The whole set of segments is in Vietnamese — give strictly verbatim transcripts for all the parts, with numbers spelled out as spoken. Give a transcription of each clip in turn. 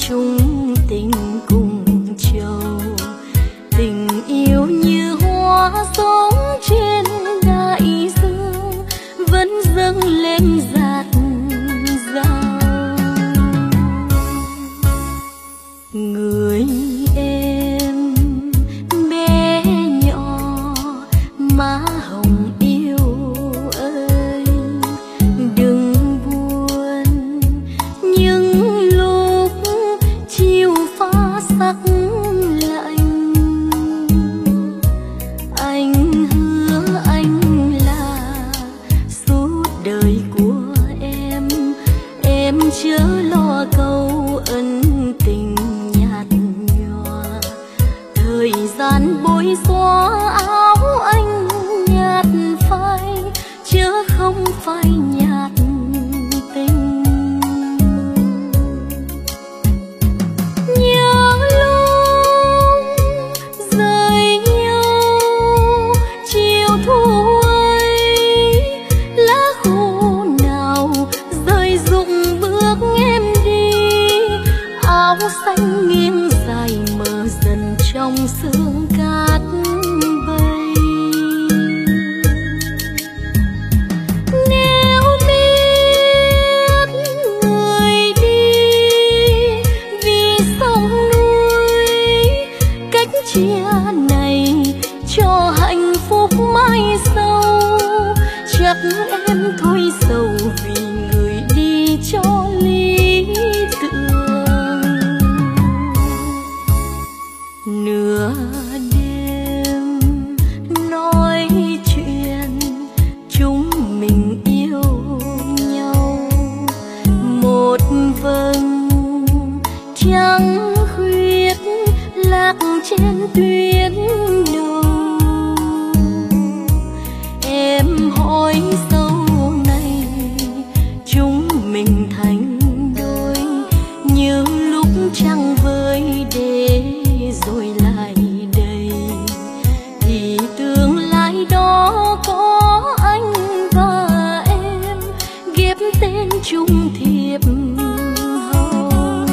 chung tình cùng châu. Tình yêu như hoa giống trên đại dương, vẫn dâng lên dạt dào. Người em bé nhỏ má hồng yêu ơi, đừng buồn những lúc chiều pha sắc lạnh. Anh hứa anh là suốt đời của em, em chớ lo câu ân tình nhạt nhòa. Thời gian bôi xóa áo anh nhạt phai, chớ không phai nhạt tình. Nhớ lúc rời nhau chiều thu ấy, lá khô nào rơi rụng bước em đi. Áo xanh nghiêng dài mờ dần trong sương cát bay. Nếu biết người đi vì sông núi, cách chia này cho hạnh phúc mai sau, chắc em thôi sầu vì người đi cho lý tưởng. Nửa đêm nói chuyện chúng mình yêu nhau, một vầng trăng khuyết lạc trên tuyến đầu. Em hỏi sau này chúng mình thành đôi, như lúc trăng với để rồi lại đây, thì tương lai đó có anh và em ghép tên chung thiệp hồng.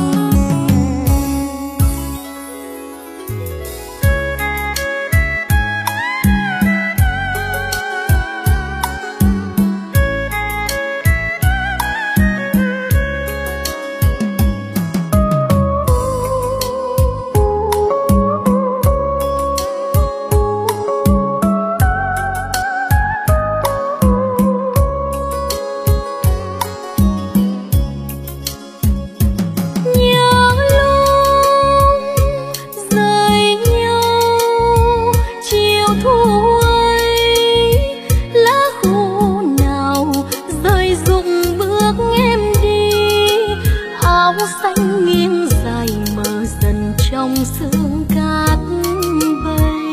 Xanh nghiêng dài mờ dần trong sương cát bay.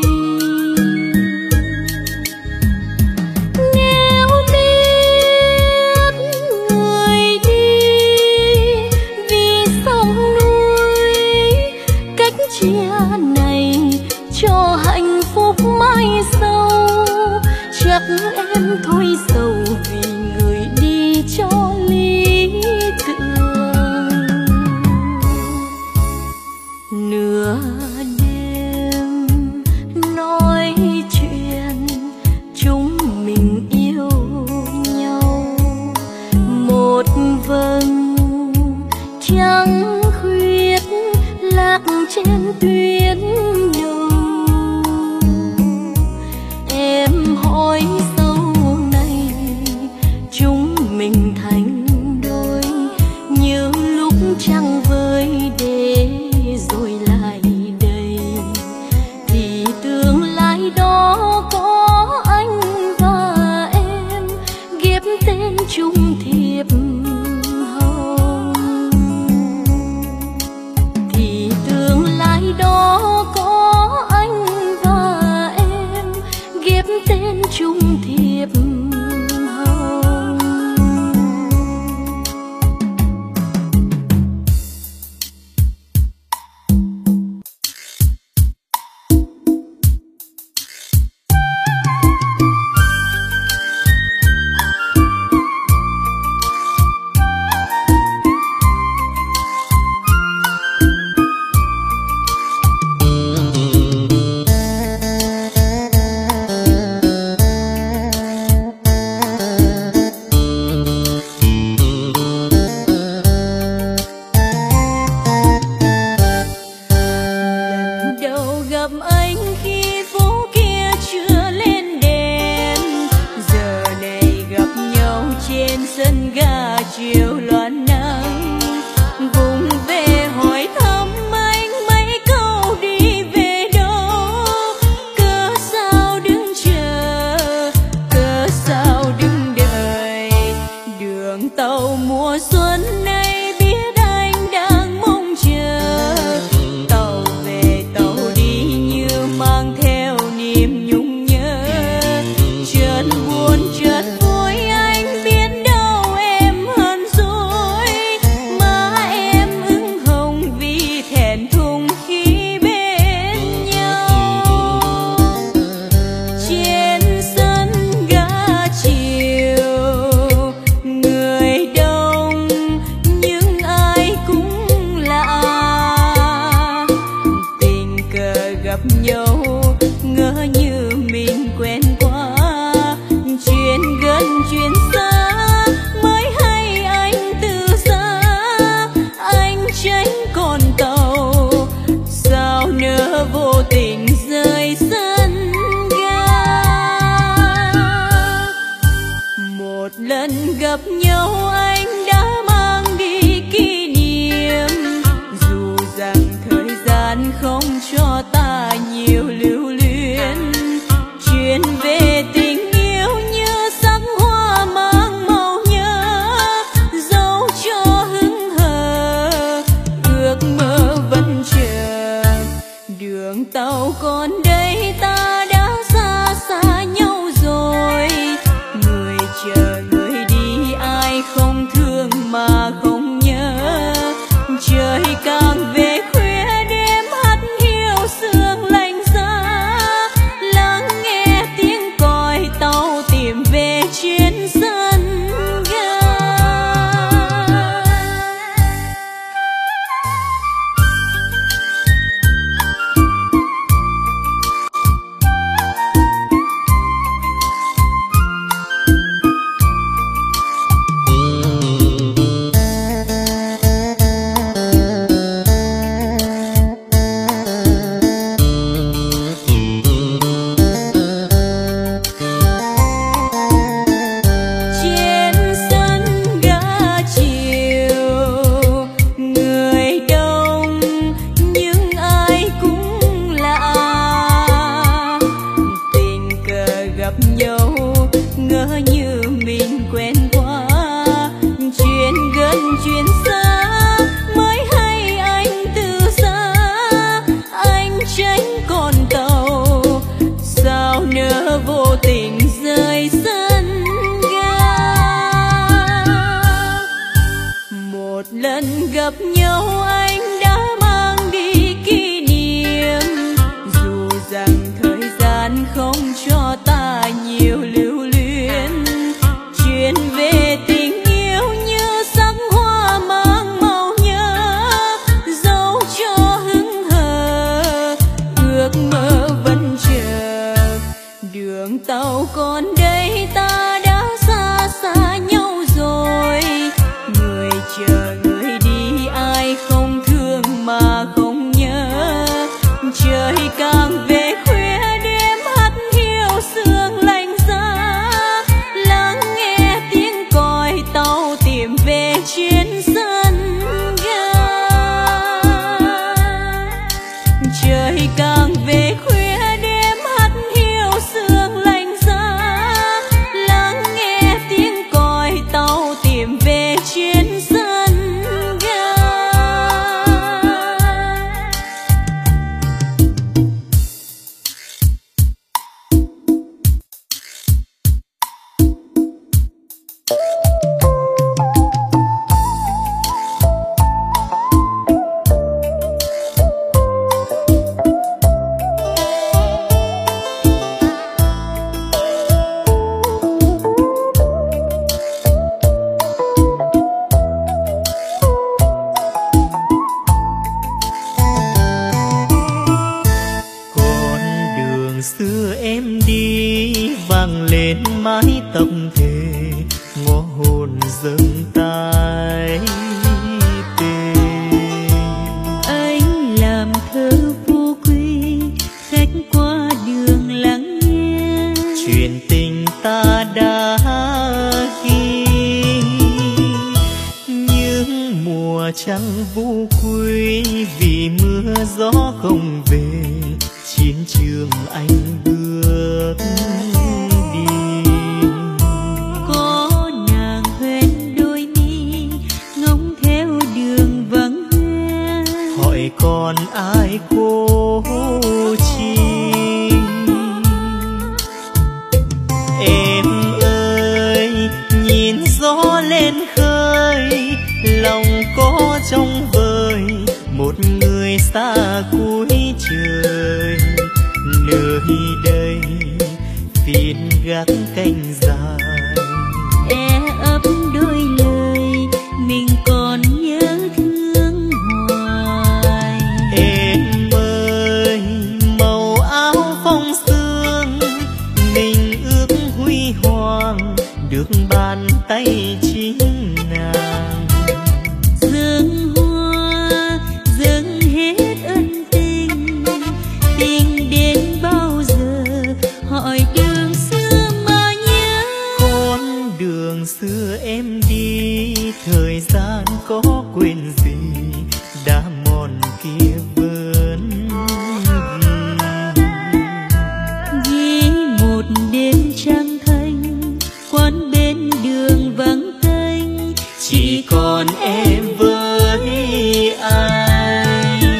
Nếu biết người đi vì sông núi, cách chia này cho hạnh phúc mai sau, chắc em thôi sầu vì người đi cho lý tưởng. Nửa đêm nói chuyện chúng mình yêu nhau, một vầng trăng khuyết lạc trên tuyến đầu. Em hỏi sau này Đầu gặp anh khi phố kia chưa lên đèn, giờ này gặp nhau trên sân ga chiều loan nắng. Vùng về hỏi thăm anh mấy câu đi về đâu, cớ sao đứng chờ, cớ sao đứng đợi. Đường tàu mùa xuân này biết anh đang mong chờ, tàu về tàu đi như mang theo niềm nhung nhớ. Chợt buồn chợt vui anh biết đâu em hờn dỗi, má em ửng hồng vì thẹn thùng khi bên nhau. Trên sân ga chiều người đông nhưng ai cũng lạ, tình cờ gặp nhau ngỡ như mình quen quá. Chuyện gần chuyện xa mới hay anh từ xa, anh tránh con tàu sao nỡ vô tình rời sân ga. Một lần gặp nhau anh đã mang đi kỷ niệm, dù rằng thời gian không cho ta nhiều lưu luyến. Chuyện về tình yêu như sắc hoa mang màu nhớ, dẫu cho hững hờ ước mơ vẫn chờ. Đường tàu còn đây ta đã xa xa nhau rồi, người chờ người đi ai không thương mà không nhớ. Trời càng về khuya đêm hắt hiu sương lạnh giá, lắng nghe tiếng còi tàu tìm về trên sân ga. Trên sân ga chiều người đông nhưng ai cũng lạ, tình cờ gặp nhau ngỡ như mình quen quá. Chuyện gần chuyện xa mới hay anh từ xa, anh tránh con tàu sao nỡ vô tình rời sân ga. Một lần gặp nhau anh đã mang đi kỷ niệm, dù rằng thời gian không cho ta nhiều lưu luyến. Chuyện về tình yêu như sắc hoa mang màu nhớ, dẫu cho hững hờ ước mơ vẫn chờ. Đường tàu còn đây ta đã xa xa nhau rồi, người chờ người đi ai không thương mà không nhớ. Trời càng về khuya đêm hắt hiu sương lạnh giá, lắng nghe tiếng còi tàu tìm về trên sân ga. Trời càng về khuya đêm hắt hiu sương lạnh giá, lắng nghe tiếng còi tàu tìm về trên sân ga. mái tóc thề ngõ hồn dâng tay tê. Anh làm thơ vô quy vu quy, vì mưa gió không về, chiến trường anh bước đi. Có nàng hoen đôi mi ngóng theo đường vắng hoe, hỏi còn ai cô chi. Em ơi nhìn gió lên khơi, lòng có trong vời một người xa cuối trời. Nơi đây phiên gác canh dài, e ấp đôi lời mình còn nhớ thương hoài. Em ơi màu áo phong sương, mình ước huy hoàng được bàn tay chính nàng. Dương hoa dâng hết ân tình, tình đến bao giờ hỏi đường xưa mà nhớ. Con đường xưa em đi, thời gian có quên gì đã mòn kia vẫn ghi. Ghi một đêm trăng thanh, quán bên đường vắng tênh, chỉ còn em với anh.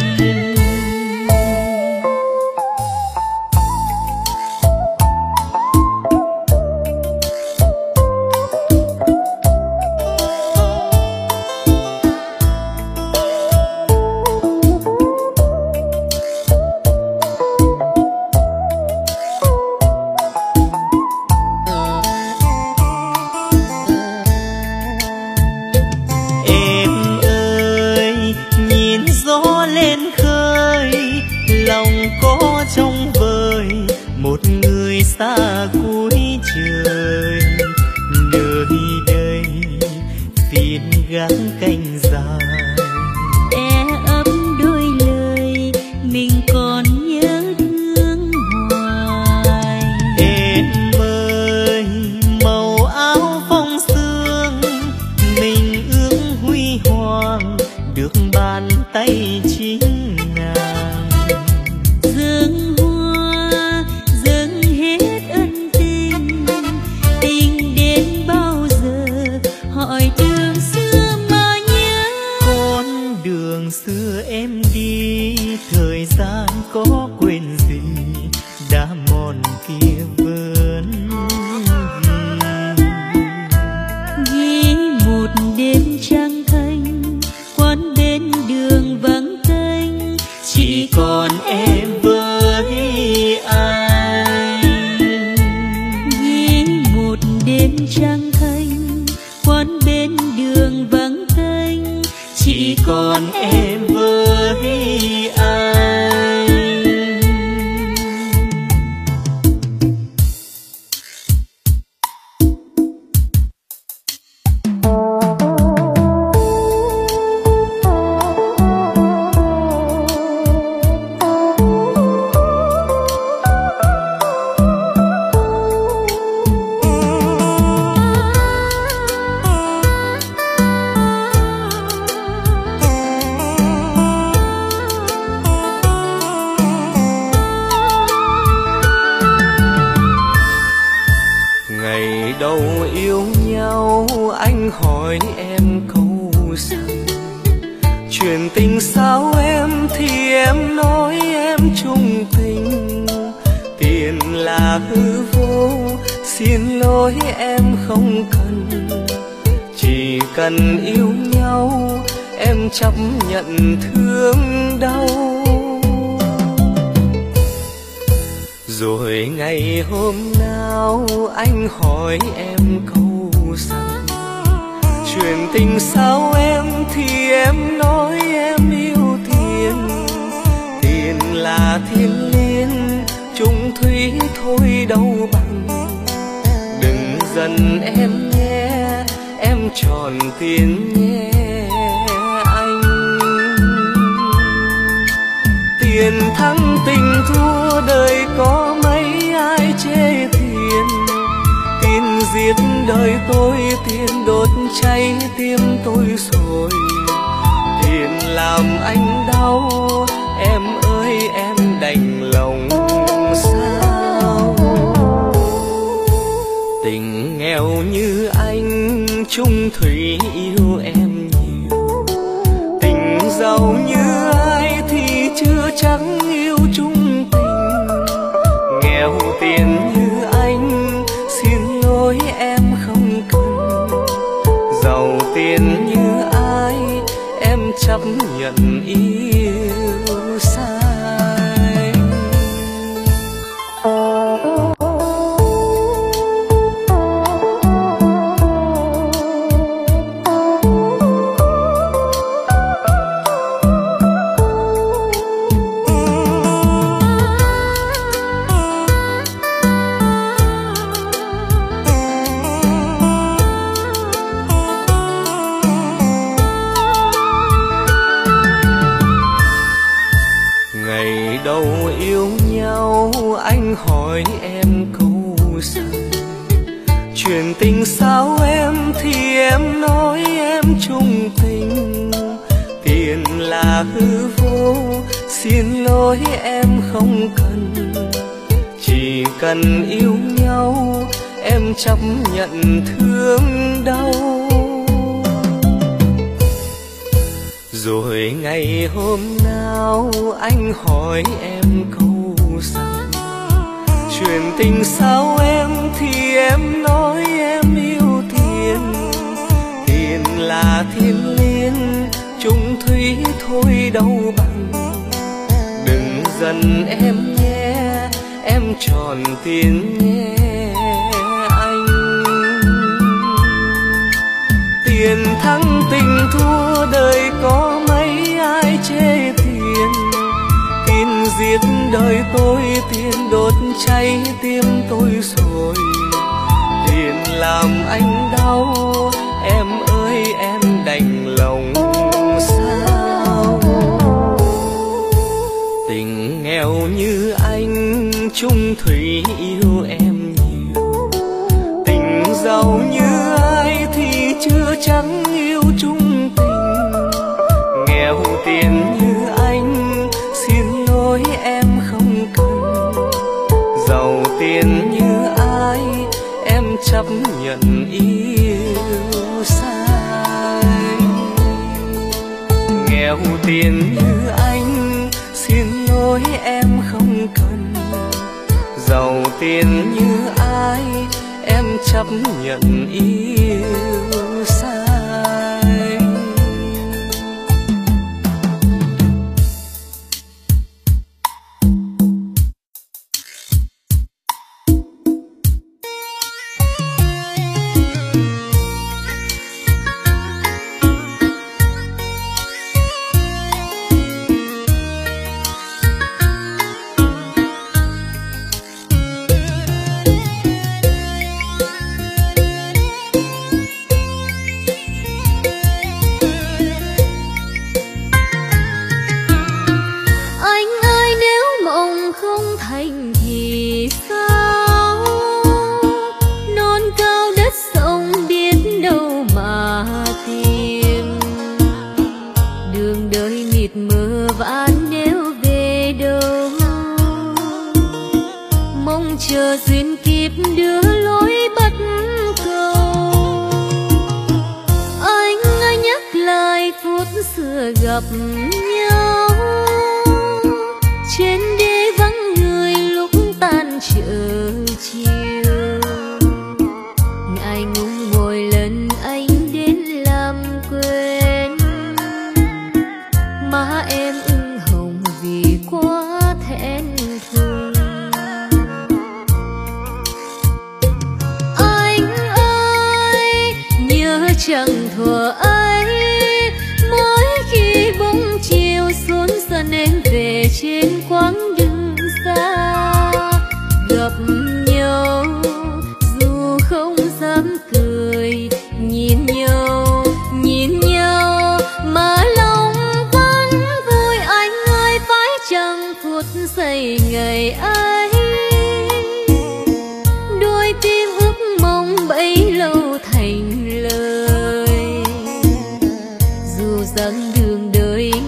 Trong vời một người xa cuối trời. Nơi đây phiên gác canh dài, e ấp đôi lời mình còn nhớ thương hoài. Em ơi màu áo phong sương, mình ước huy hoàng được bàn tay chính nàng. Dương hoa dâng hết ân tình, tình đến bao giờ hỏi đường xưa mà nhớ. Con đường xưa em đi, thời gian có quên gì đã mòn kia vẫn ghi. Ghi một đêm trăng thanh, quán bên đường vắng tênh, chỉ còn em với anh. ghi một đêm trăng thanh, quán bên đường vắng tênh, chỉ còn em với anh. đầu yêu nhau anh hỏi em câu rằng chuyện tình sao em thì em nói em chung tình, tiền là hư vô xin lỗi em không cần, chỉ cần yêu nhau em chấp nhận thương đau. Rồi ngày hôm nào anh hỏi em câu rằng chuyện tình sao em thì em nói em yêu tiền, tiền là thiên liên chung thủy thôi đâu bằng. Đừng giận em nhé em tròn tiền nhé anh. Tiền thắng tình thua đời có mấy ai chê tiền, tiền giết đời tôi, tiền đốt cháy tim tôi rồi. Tiền làm anh đau. Em ơi em đành lòng sao? Tình nghèo như anh chung thủy yêu em nhiều, tình giàu như ai thì chưa chắc yêu chung tình. Nghèo tiền như anh xin lỗi em không cần, giàu tiền như ai em chấp nhận yêu sai. Hỏi em câu rằng chuyện tình sao em thì em nói em chung tình. Tiền là hư vô xin lỗi em không cần, chỉ cần yêu nhau em chấp nhận thương đau. Rồi ngày hôm nào anh hỏi em câu rằng chuyện tình sao em thì em nói em yêu tiền. Tiền là thiên liên chung thủy thôi đâu bằng, đừng giận em nhé em tròn tiền nhé anh. Tiền thắng tình thua đời có mấy ai chê tiền. Tiền giết đời tôi, tiền đốt cháy tim tôi rồi. Tiền làm anh đau, em ơi em đành lòng sao? Tình nghèo như anh chung thủy yêu em nhiều, tình giàu như ai thì chưa chắc yêu chung tình. Nghèo tiền như anh xin lỗi em không cần, giàu tiền như ai em chấp nhận yêu sai. Nghèo tiền như anh xin lỗi em không cần, giàu tiền như ai em chấp nhận yêu sai. Gặp nhau trên đê vắng người lúc tan chợ chiều, ngại ngùng mỗi lần anh đến làm quên. Má em ửng hồng vì quá thẹn thùng. Anh ơi nhớ chẳng thuở ấy, bóng chiều xuống dần em về trên quãng đường xa. Gặp nhau dù không dám cười, nhìn nhau nhìn nhau mà lòng vẫn vui. Anh ơi phải chăng phút giây ngày ấy, đôi tim ước mong bấy lâu thành lời. Dù rằng đường đời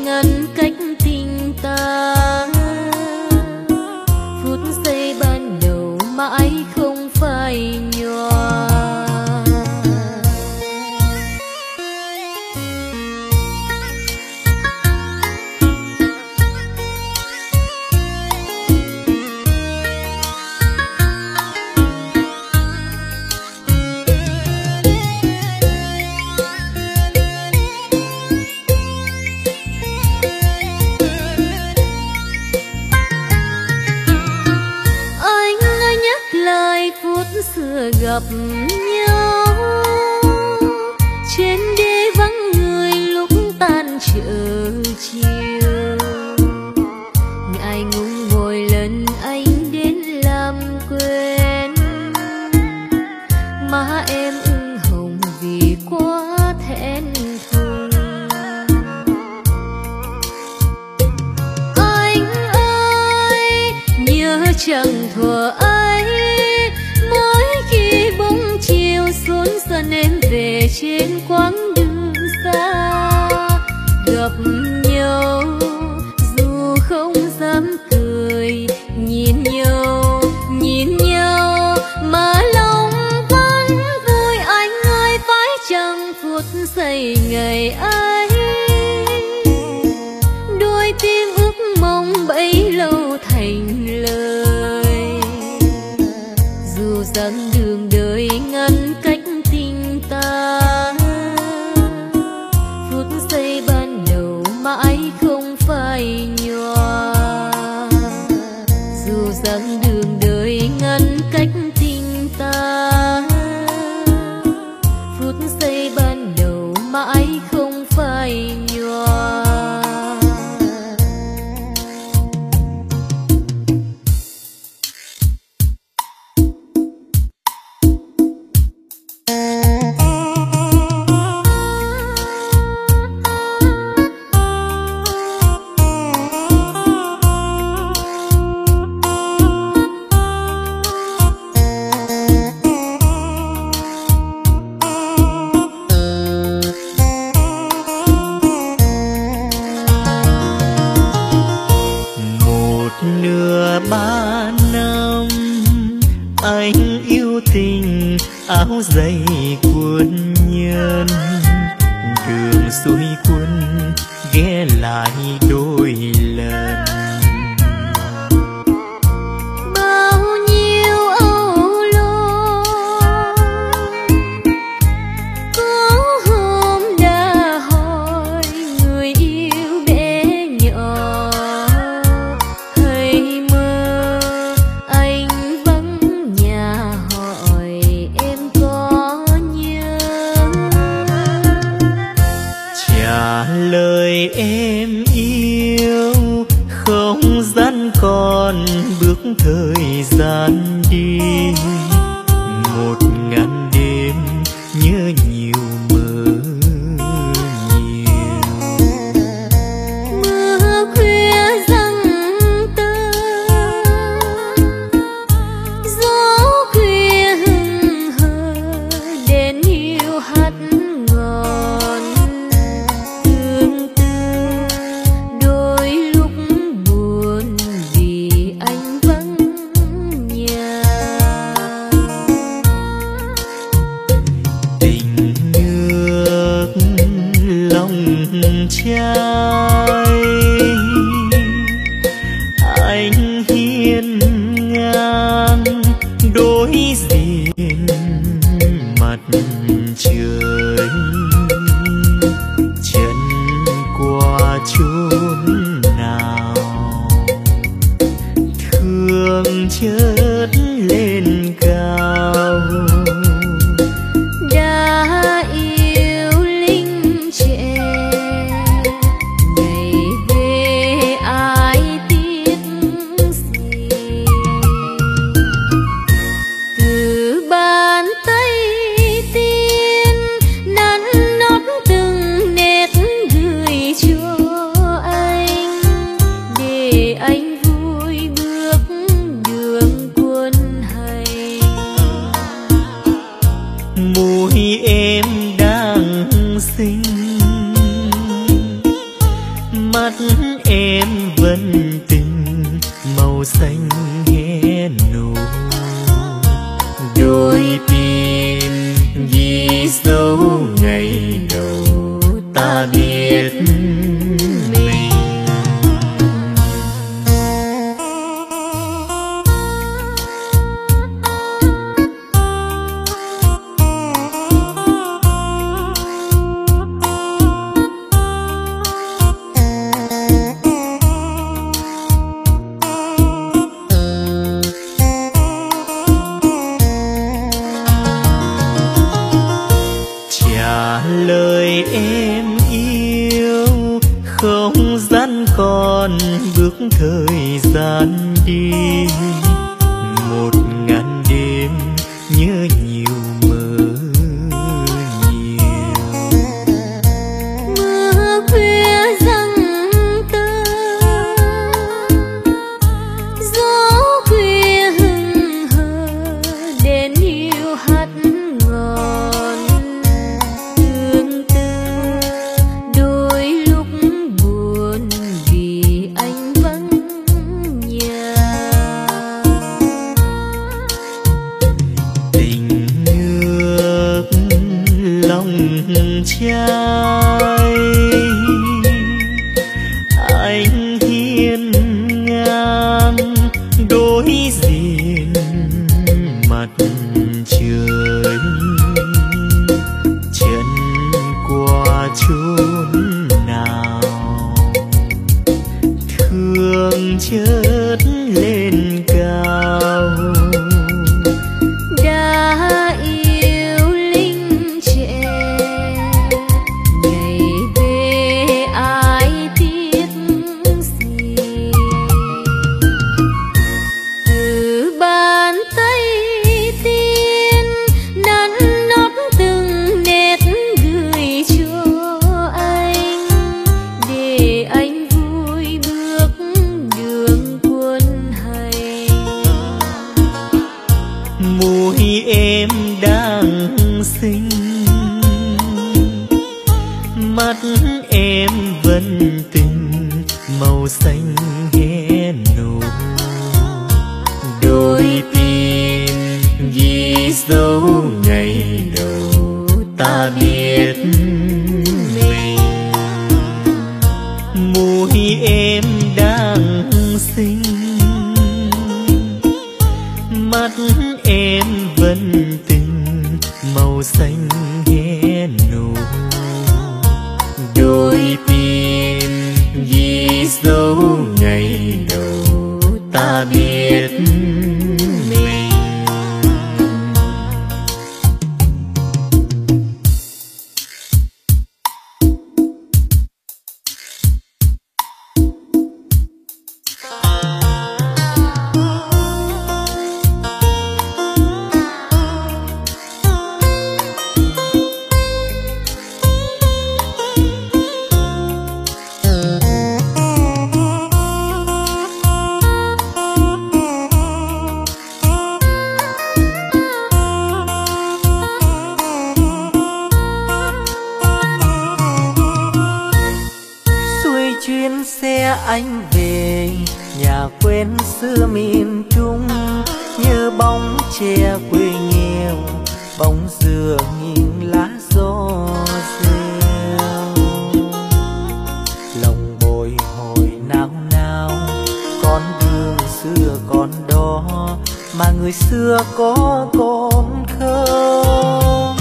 vừa gặp nhau trên đê vắng người lúc tan chợ chiều. Ngại ngùng mỗi lần anh đến làm quên, má em ửng hồng vì quá thẹn thùng. Anh ơi nhớ chẳng thuở ấy, mỗi khi bóng chiều xuống sân em về trên quãng đường xa. Gặp nhau dù không dám cười, nhìn nhau nhìn nhau mà lòng vẫn vui. Anh ơi phải chăng phút giây ngày ấy, đôi tiếng ước mong bấy lâu thành lời. Dù rằng đường đời ngăn cách tình ta, phút giây ban đầu mãi không phai nhòa. Dù rằng đường đời ngăn cách tình ta, phút giây ban đầu mãi không phai nhòa. Áo dày quân nhân đường xuôi quân ghé lại đôi lần. Bao nhiêu âu lo có hôm đã hỏi người yêu bé nhỏ, hay mơ anh vắng nhà hỏi em có nhớ. Trả lời em yêu không gian còn bước thời gian đi. Một ngàn đêm nhớ nhiều mơ nhiều. Mưa khuya giăng tơ, gió khuya hừng hờ, đèn hiu hắt ngọn. Tương tư đôi lúc buồn vì anh vắng nhà. Tình nước lòng trai anh hiên ngang đối diện mặt trời. Chân qua chốn nào thương chợt lên cao. Đã yêu linh trẻ ngày về ai tiếc gì. Từ bàn tay tiên nắn nót từng nét gửi cho anh, để anh vui bước đường quân hành. Môi em đang xinh, mắt em vẫn tình màu xanh hé nụ. Đôi tim ghi dấu ngày đầu ta biết mình. đi một ngàn đêm nhớ nhiều mơ nhiều. Mưa khuya răng tơ, gió khuya hừng hờ, đèn hiu hắt ngọn. Tương tư đôi lúc buồn vì anh vẫn nhà. Tình nước lòng trai anh hiên ngang đối diện mặt trời, chân qua chốn nào thương chợt lên cao. Đã yêu linh trẻ ngày về ai tiếc gì. Từ bàn tay tiên nắn nót từng nét gửi cho anh, để anh vui bước đường quân hành. Môi em đang xinh, mắt em vẫn tình màu xanh hé nụ. Đôi tim ghi dấu ngày đầu ta biết mình. Môi em đang xinh, mắt em vẫn tình màu xanh hé nụ. Đôi tim ghi dấu ngày đầu ta biết mình. Xuôi chuyến xe anh về nhà quen xưa miền Trung, như bóng tre quê nghèo, bóng dừa nghiêng lá gió reo. Lòng bồi hồi nao nao, con đường xưa còn đó mà người xưa có còn không?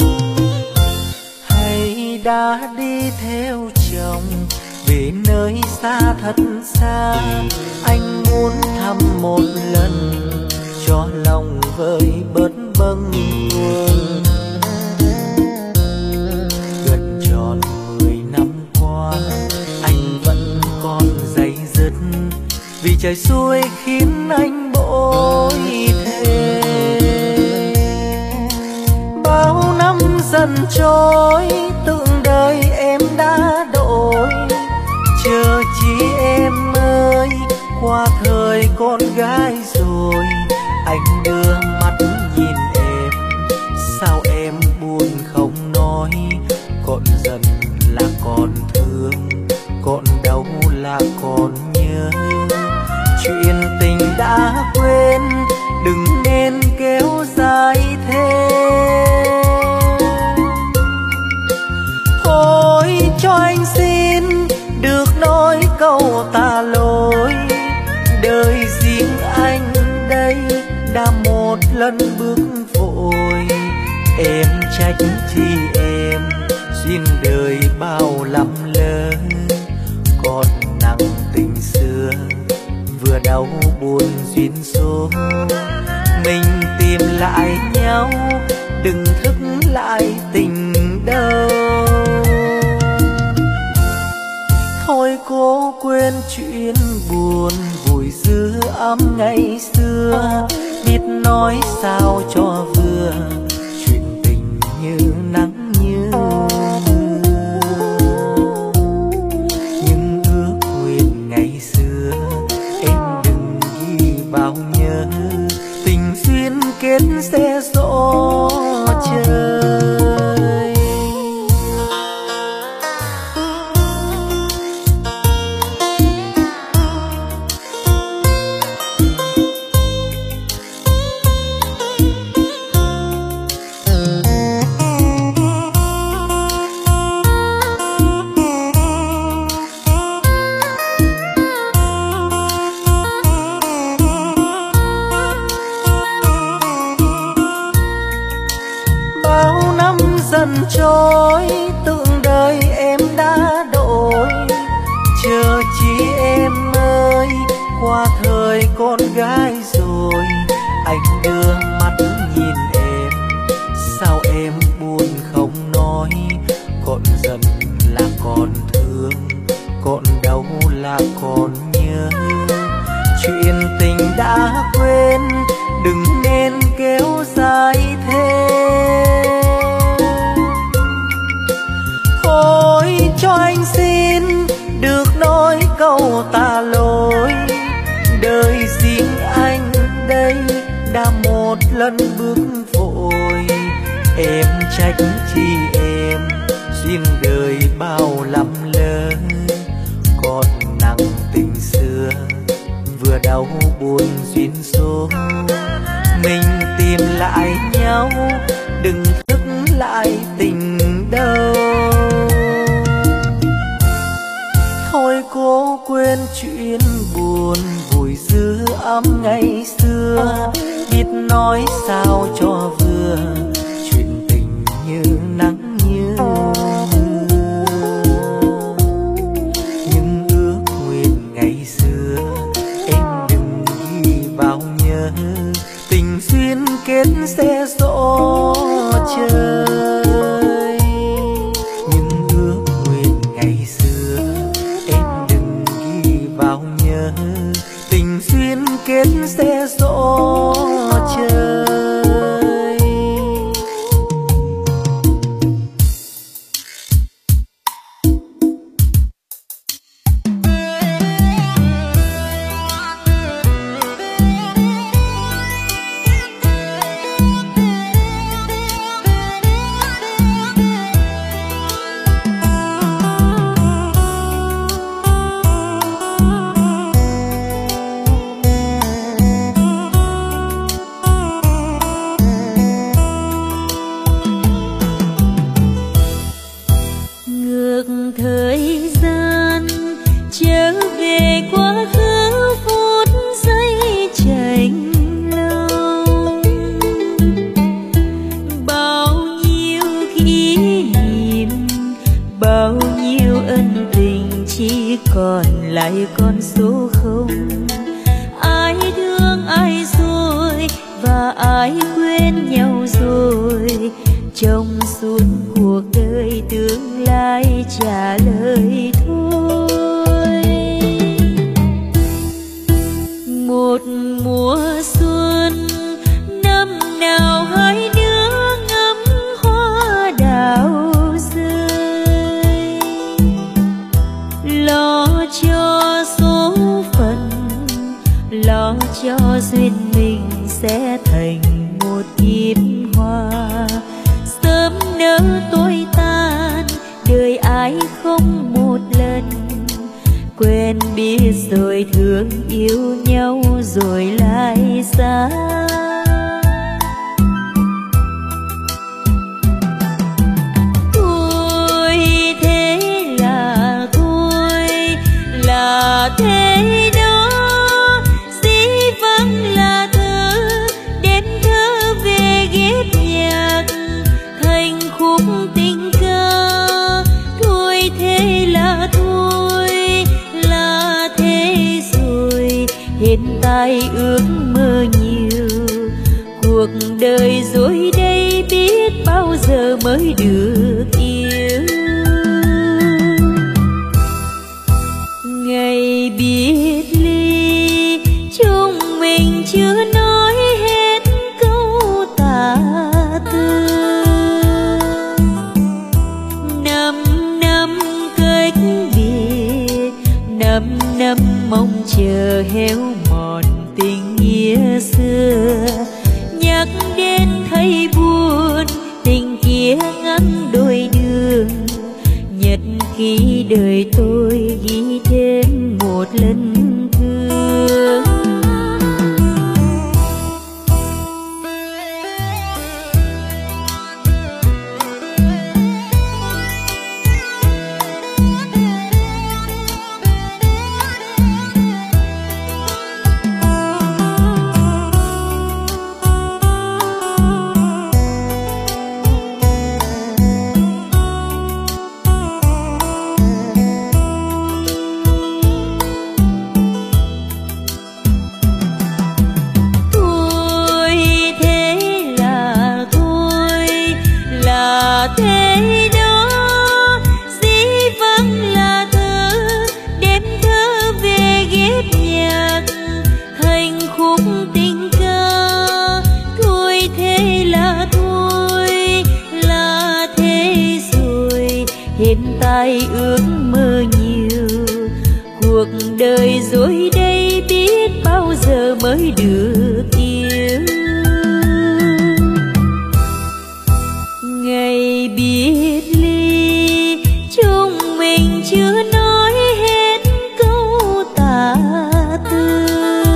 Hay đã đi theo chồng về nơi xa thật xa, anh muốn thăm một lần cho lòng vơi bớt bâng khuâng. Gần tròn mười năm qua anh vẫn còn day dứt, vì trời xuôi khiến anh bội thề. Bao năm dần trôi tưởng đời em đã đổi, chờ chi em ơi qua thời con gái rồi. Anh đưa mắt nhìn em, sao em buồn không nói? Còn giận là còn thương, còn đau là còn nhớ. Chuyện tình đã quên đừng nên kéo dài thêm. Thôi cho anh xin được nói câu tạ lỗi, đời riêng anh đây đã một lần bước vội. Em trách chi em duyên đời bao lắm lỡ, còn nặng tình xưa vừa đau buồn duyên số. Mình tìm lại nhau đừng thức lại tình đâu. Thôi cố quên chuyện buồn vùi giữa áo ấm ngày xưa, biết nói sao cho vừa chuyện tình như nắng như mưa. Nhưng ước nguyện ngày xưa em đừng ghi vào nhớ, tình duyên kết sẽ gió trời. Dần trôi tưởng đời em đã đổi, chờ chi em ơi qua thời con gái rồi. Anh đưa mắt nhìn em, sao em buồn không nói, còn giận là còn thương, còn đau là còn nhớ. Chuyện tình đã quên đừng nên kéo dài thêm. Thôi cho anh xin được nói câu tạ lỗi, đời riêng anh đây đã một lần bước vội. Em trách chi em duyên đời bao lắm lỡ, còn nặng tình xưa vừa đau buồn duyên số. Mình tìm lại nhau đừng thức lại tình đâu. Thôi cố quên chuyện buồn vùi giữ ấm ngày xưa, biết nói sao cho vừa chuyện tình như nắng như mưa. Nhưng ước nguyện ngày xưa em đừng ghi vào nhớ, tình duyên kết sẽ gió trời. Nhưng ước nguyện ngày xưa em đừng ghi vào nhớ, tình duyên kết sẽ gió trời. Còn lại con số không, ai thương ai rồi và ai quên nhau rồi. Trong suốt cuộc đời tương lai trả lời thôi. Một mùa xuân năm nào hai đứa ngắm hoa đào rơi, lo cho số phận, lo cho duyên mình sẽ thành một kiếp hoa. Sớm nỡ tôi tan, đời ai không một lần, quen biết rồi thương yêu nhau rồi lại xa. Thôi thế là thôi, là thế đó, dĩ vắng là thơ, đến thơ về ghép nhạc thành khúc tình ca. Thôi thế là thôi, là thế rồi, hiện tại ước mơ nhiều, cuộc đời rồi đây biết bao giờ mới được yêu. Ngày biệt ly chung mình chưa nói hết câu tả tư. Năm năm cách biệt, năm năm mong chờ héo mòn tình nghĩa xưa. Nhắc đến thấy buồn, tình kia ngăn đôi đường. Nhật ký đời tôi ghi thêm một lần thương. Tai ước mơ nhiều, cuộc đời rồi đây biết bao giờ mới được yêu. Ngày biệt ly chúng mình chưa nói hết câu tả tư.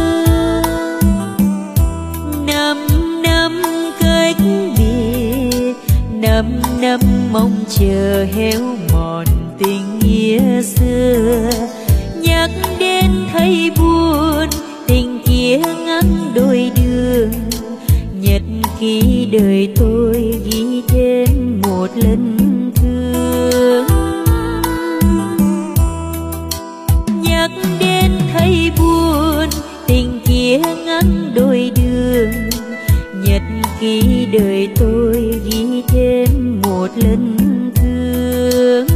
Năm năm cách biệt, năm năm mong chờ héo mòn tình nghĩa xưa. Nhắc đến thấy buồn, tình kia ngăn đôi đường. Nhật ký đời tôi ghi thêm một lần thương. Nhắc đến thấy buồn, tình kia ngăn đôi đường. Nhật ký đời tôi ghi thêm một lần thương.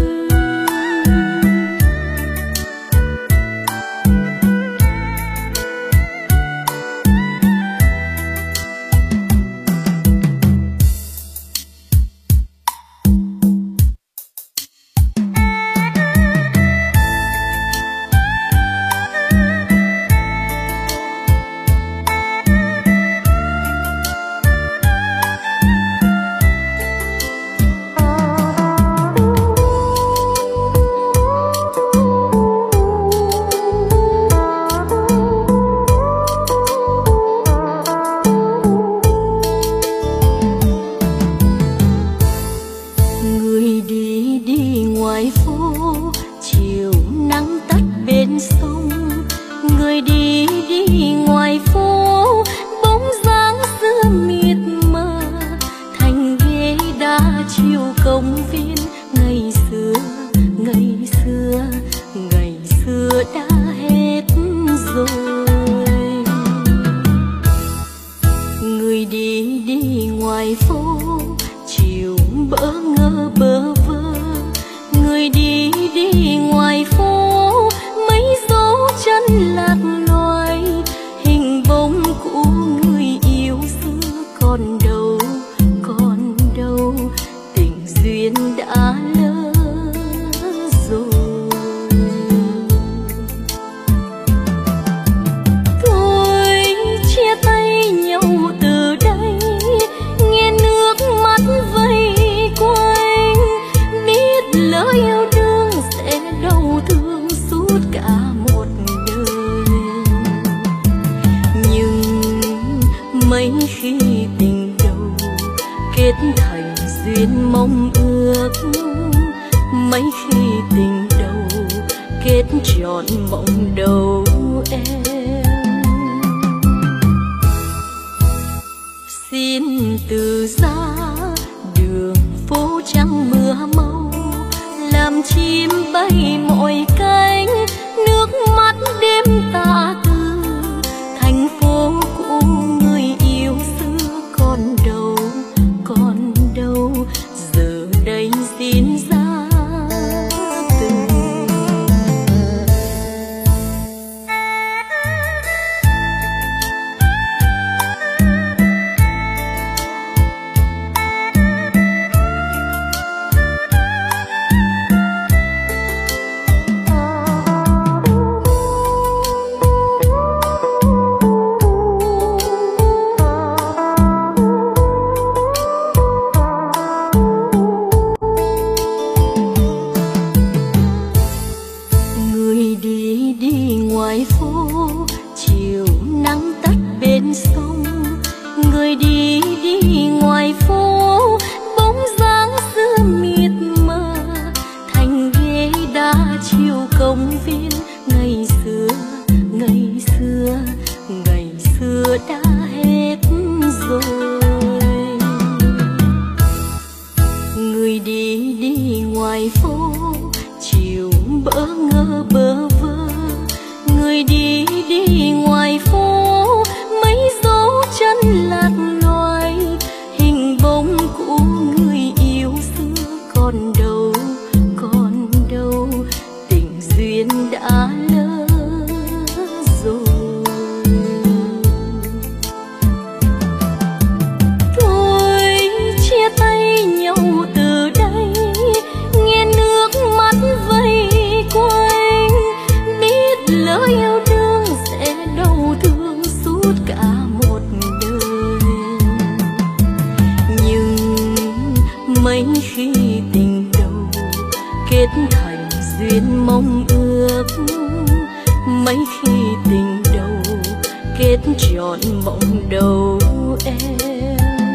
mong ước, mấy khi tình đầu kết trọn mộng đầu em.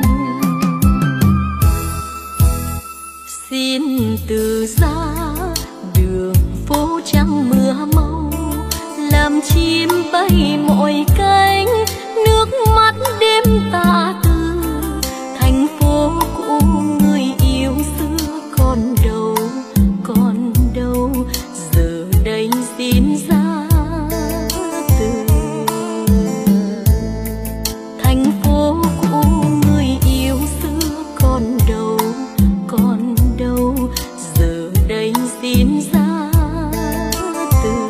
Xin từ giá đường phố trắng mưa mau, làm chim bay mọi cánh, nước mắt đêm tà tư. Thành phố cũ người yêu xưa còn đâu, còn đâu, giờ đây xin ra từ. Thành phố cũ người yêu xưa còn đâu, còn đâu, giờ đây xin ra từ.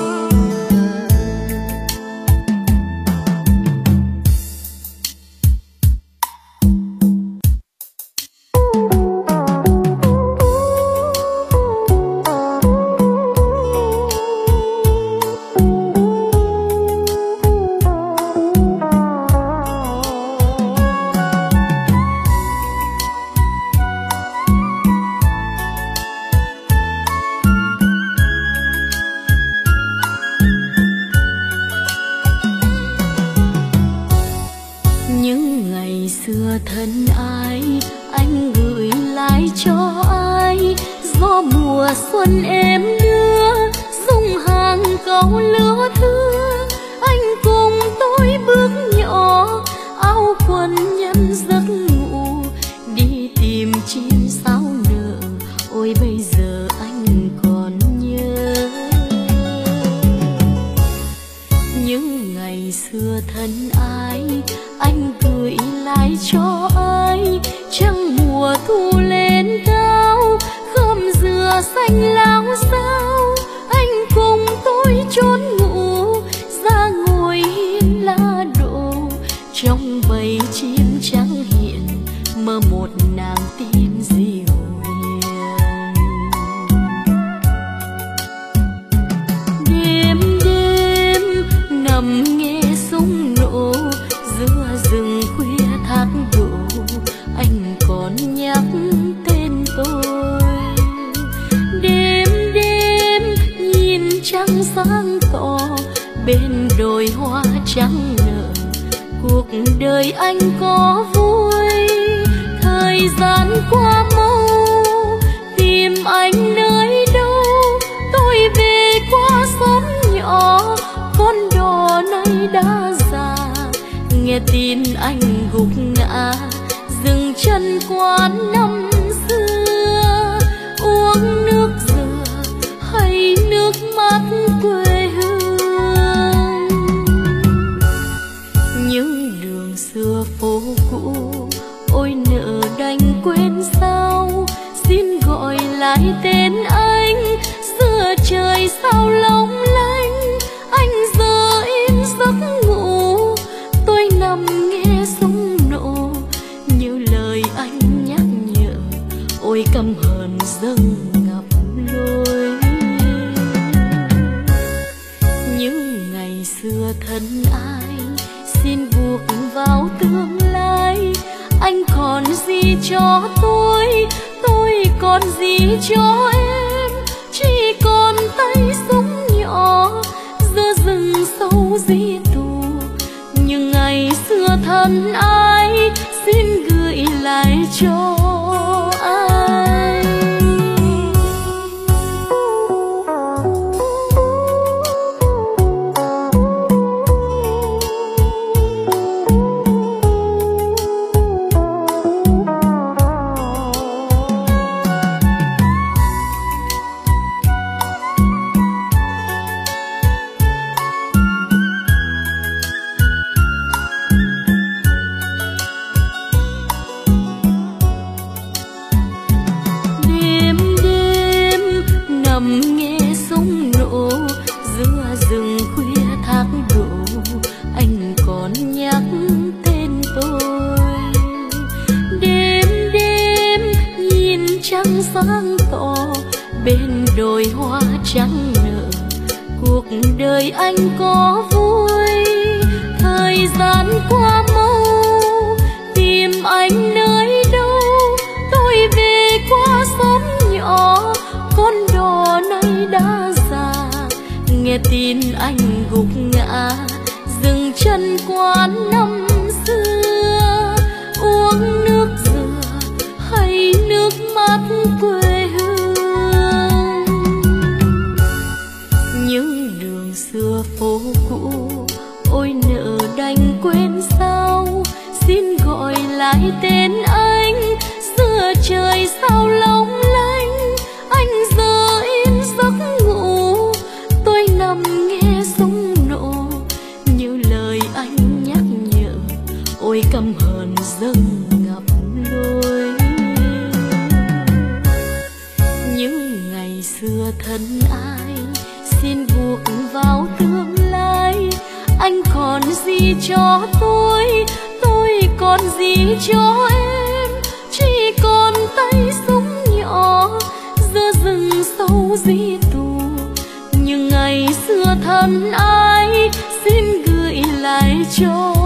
Những ngày xưa thân ái, anh gửi lại cho ai, gió mùa xuân em đưa dung hàng câu lứa thưa. Anh cùng tôi bước nhỏ, áo quần nhân giấc ngủ, đi tìm chim sao nở. Ôi bây giờ anh còn nhớ những ngày xưa thân ái, anh gửi lại cho ai. Trăng mùa thu lên cao, khóm dừa xanh lao sao. Anh cùng tôi trốn ngủ, ra ngồi hiên lá đổ. Trong bầy chim trắng hiện, mơ một nàng tiên diệu hiền. Đêm đêm nằm nghe súng nổ, giữa rừng khuya thác đổ. Anh còn nhắc tên tôi. Đêm đêm nhìn trăng sáng tỏ, bên đồi hoa trắng nở. Cuộc đời anh có vui, thời gian qua mau. Tìm anh nơi đâu, tôi về qua xóm nhỏ. Con đò nay đã già, nghe tin anh gục ngã, dừng chân quán năm xưa. Uống nước dừa hay nước mắt quê hương. Những đường xưa phố cũ, ôi nỡ đành quên sao. Xin gọi lại tên anh, xưa trời sao long lanh. Anh giờ im giấc ngủ, tôi nằm nghe súng nổ. Như lời anh nhắc nhở, ôi căm hờn dâng ngập lối. Những ngày xưa thân ai, xin buộc vào tương lai. Anh còn gì cho tôi, tôi còn gì cho em. Chỉ còn tay súng nhỏ, giữa rừng sâu di tù. Nhưng ngày xưa thân ai, xin gửi lại cho anh. Sáng tỏ bên đồi hoa trắng nở. Cuộc đời anh có vui, thời gian qua mau. Tìm anh nơi đâu, tôi về qua xóm nhỏ. Con đò nay đã nghe tin anh gục ngã dừng chân quán năm xưa, uống nước dừa hay nước mắt quê hương. Những đường xưa phố cũ ôi nợ đành quên sao, xin gọi lại tên anh. Xưa trời sao long lanh, anh giờ yên giấc ngủ. Tôi nằm nghe súng nổ, như lời anh nhắc nhở, ôi căm hờn dâng ngập lối. Những ngày xưa thân ai xin buộc vào tương lai. Anh còn gì cho tôi, tôi còn gì cho em, chỉ còn tay súng nhỏ giữa rừng sâu di tù. Nhưng ngày xưa thân ai xin gửi lại cho